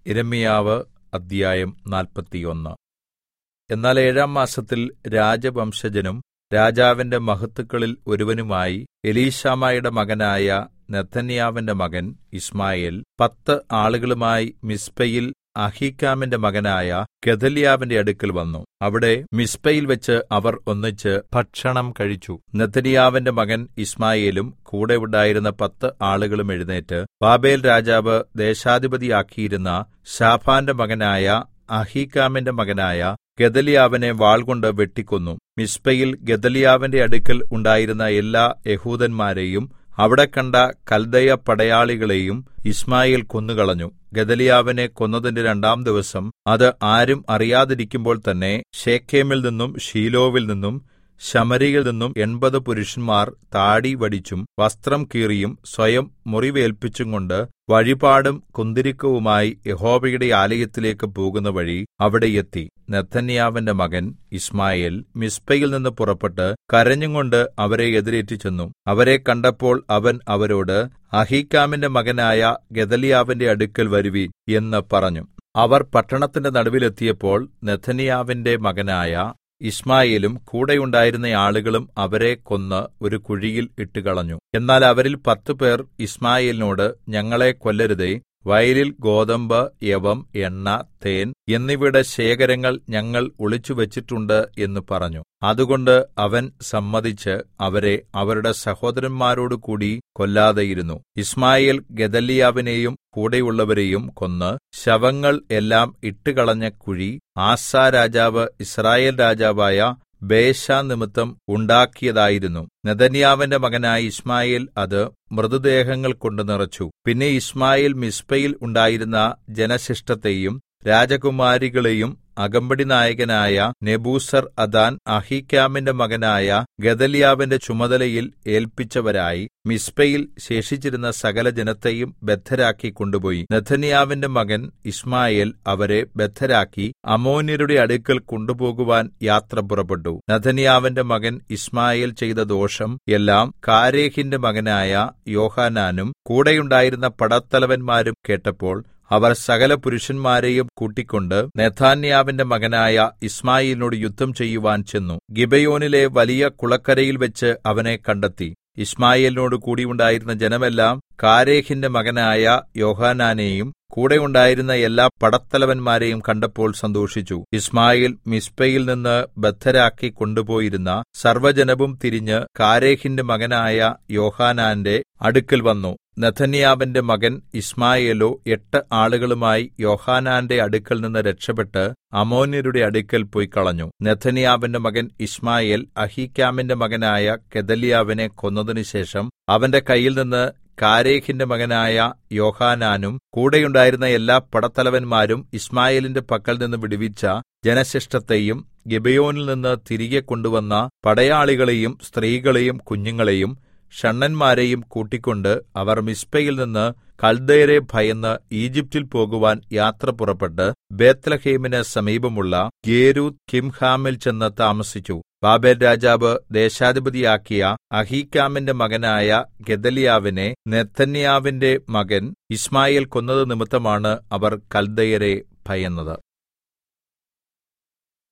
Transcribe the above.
യിരെമ്യാവ് അദ്ധ്യായം 41. എന്നാൽ 7-ാം മാസത്തിൽ രാജവംശജനും രാജാവിന്റെ മഹത്തുക്കളിൽ ഒരുവനുമായി എലീശാമയുടെ മകനായ നെഥന്യാവിന്റെ മകൻ യിശ്മായേൽ 10 ആളുകളുമായി മിസ്പയിൽ അഹീക്കാമിന്റെ മകനായ ഗെദല്യാവിന്റെ അടുക്കൽ വന്നു. അവിടെ മിസ്പയിൽവെച്ച് അവർ ഒന്നിച്ച് ഭക്ഷണം കഴിച്ചു. നെഥന്യാവിന്റെ മകൻ യിശ്മായേലും കൂടെ ഉണ്ടായിരുന്ന 10 ആളുകളും എഴുന്നേറ്റ് ബാബേൽ രാജാവ് ദേശാധിപതിയാക്കിയിരുന്ന ശാഫാന്റെ മകനായ അഹീക്കാമിന്റെ മകനായ ഗെദല്യാവിനെ വാൾകൊണ്ട് വെട്ടിക്കൊന്നു. മിസ്പയിൽ ഗെദല്യാവിന്റെ അടുക്കൽ ഉണ്ടായിരുന്ന എല്ലാ യെഹൂദന്മാരെയും അവിടെ കണ്ട കൽദയ പടയാളികളെയും യിശ്മായേൽ കൊന്നുകളഞ്ഞു. ഗെദല്യാവിനെ കൊന്നതിന്റെ 2-ാം ദിവസം അത് ആരും അറിയാതിരിക്കുമ്പോൾ തന്നെ ശെഖേമിൽ നിന്നും ശീലോവിൽ നിന്നും ശമര്യയിൽ നിന്നും 80 പുരുഷന്മാർ താടി വടിച്ചും വസ്ത്രം കീറിയും സ്വയം മുറിവേൽപ്പിച്ചുംകൊണ്ട് വഴിപാടും കുന്തുരുക്കവുമായി യഹോവയുടെ ആലയത്തിലേക്ക് പോകുന്ന വഴി അവിടെ എത്തി. നെഥന്യാവിന്റെ മകൻ യിശ്മായേൽ മിസ്പയിൽ നിന്ന് പുറപ്പെട്ട് കരഞ്ഞുകൊണ്ട് അവരെ എതിരേറ്റ് ചെന്നു. അവരെ കണ്ടപ്പോൾ അവൻ അവരോട്, അഹീക്കാമിന്റെ മകനായ ഗെദല്യാവിന്റെ അടുക്കൽ വരുവിൻ എന്ന് പറഞ്ഞു. അവർ പട്ടണത്തിന്റെ നടുവിലെത്തിയപ്പോൾ നെഥന്യാവിന്റെ മകനായ യിശ്മായേലും കൂടെയുണ്ടായിരുന്ന ആളുകളും അവരെ കൊന്ന് ഒരു കുഴിയിൽ ഇട്ടുകളഞ്ഞു. എന്നാൽ അവരിൽ 10 പേർ യിശ്മായേലിനോട്, ഞങ്ങളെ കൊല്ലരുതേ, വയലിൽ ഗോതമ്പ്, യവം, എണ്ണ, തേൻ എന്നിവയുടെ ശേഖരങ്ങൾ ഞങ്ങൾ ഒളിച്ചുവച്ചിട്ടുണ്ട് എന്ന് പറഞ്ഞു. അതുകൊണ്ട് അവൻ സമ്മതിച്ച് അവരെ അവരുടെ സഹോദരന്മാരോടുകൂടി കൊല്ലാതെയിരുന്നു. യിശ്മായേൽ ഗെദല്യാവിനെയും കൂടെയുള്ളവരെയും കൊന്ന് ശവങ്ങൾ എല്ലാം ഇട്ടുകളഞ്ഞ കുഴി ആസാ രാജാവ് യിസ്രായേൽ രാജാവായ ബയെശാ നിമിത്തം ഉണ്ടാക്കിയതായിരുന്നു. നെഥന്യാവിന്റെ മകനായ യിശ്മായേൽ അത് മൃതദേഹങ്ങൾ കൊണ്ട് നിറച്ചു. പിന്നെ യിശ്മായേൽ മിസ്പയിൽ ഉണ്ടായിരുന്ന ജനശിഷ്ടത്തെയും രാജകുമാരികളെയും അകമ്പടിനായകനായ നെബൂസർഅദാൻ അഹീക്കാമിന്റെ മകനായ ഗെദല്യാവിന്റെ ചുമതലയിൽ ഏല്പിച്ചവരായി മിസ്പയിൽ ശേഷിച്ചിരുന്ന സകല ജനത്തെയും ബദ്ധരാക്കി കൊണ്ടുപോയി. നെഥന്യാവിന്റെ മകൻ യിശ്മായേൽ അവരെ ബദ്ധരാക്കി അമ്മോന്യരുടെ അടുക്കൽ കൊണ്ടുപോകുവാൻ യാത്ര പുറപ്പെട്ടു. നെഥന്യാവിന്റെ മകൻ യിശ്മായേൽ ചെയ്ത ദോഷം എല്ലാം കാരേഹിന്റെ മകനായ യോഹാനാനും കൂടെയുണ്ടായിരുന്ന പടത്തലവന്മാരും കേട്ടപ്പോൾ അവർ സകല പുരുഷന്മാരെയും കൂട്ടിക്കൊണ്ട് നെഥന്യാവിന്റെ മകനായ യിശ്മായേലിനോട് യുദ്ധം ചെയ്യുവാൻ ചെന്നു. ഗിബെയോനിലെ വലിയ കുളക്കരയിൽ വെച്ച് അവനെ കണ്ടെത്തി. യിശ്മായേലിനോട് കൂടിയുണ്ടായിരുന്ന ജനമെല്ലാം കാരേഹിന്റെ മകനായ യോഹാനാനെയും കൂടെയുണ്ടായിരുന്ന എല്ലാ പടത്തലവന്മാരെയും കണ്ടപ്പോൾ സന്തോഷിച്ചു. യിശ്മായേൽ മിസ്പയിൽ നിന്ന് ബദ്ധരാക്കി കൊണ്ടുപോയിരുന്ന സർവ്വജനവും തിരിഞ്ഞ് കാരേഹിന്റെ മകനായ യോഹാനാന്റെ അടുക്കൽ വന്നു. നെഥന്യാവിന്റെ മകൻ യിശ്മായേലോ 8 ആളുകളുമായി യോഹാനാന്റെ അടുക്കൽ നിന്ന് രക്ഷപ്പെട്ട് അമ്മോന്യരുടെ അടുക്കൽ പൊയ്ക്കളഞ്ഞു. നെഥന്യാവിന്റെ മകൻ യിശ്മായേൽ അഹീക്കാമിന്റെ മകനായ ഗെദല്യാവിനെ കൊന്നതിനുശേഷം അവന്റെ കയ്യിൽ നിന്ന് കാരേഹിന്റെ മകനായ യോഹാനാനും കൂടെയുണ്ടായിരുന്ന എല്ലാ പടത്തലവന്മാരും യിശ്മായേലിന്റെ പക്കൽ നിന്ന് വിടുവിച്ച ജനശിഷ്ടത്തെയും ഗിബെയോനിൽ നിന്ന് തിരികെ കൊണ്ടുവന്ന പടയാളികളെയും സ്ത്രീകളെയും കുഞ്ഞുങ്ങളെയും ഷണ്ഡന്മാരെയും കൂട്ടിക്കൊണ്ട് അവർ മിസ്പയിൽ നിന്ന് കൽദയരെ ഭയന്ന് ഈജിപ്റ്റിൽ പോകുവാൻ യാത്ര പുറപ്പെട്ട് ബേത്ത്ലേഹേമിന് സമീപമുള്ള ഗേരൂത്ത് കിംഹാമിൽ ചെന്ന് താമസിച്ചു. ബാബേൽ രാജാവ് ദേശാധിപതിയാക്കിയ അഹീക്കാമിന്റെ മകനായ ഗെദല്യാവിനെ നെഥന്യാവിന്റെ മകൻ യിശ്മായേൽ കൊന്നത് നിമിത്തമാണ് അവർ കൽദയരെ ഭയന്നത്.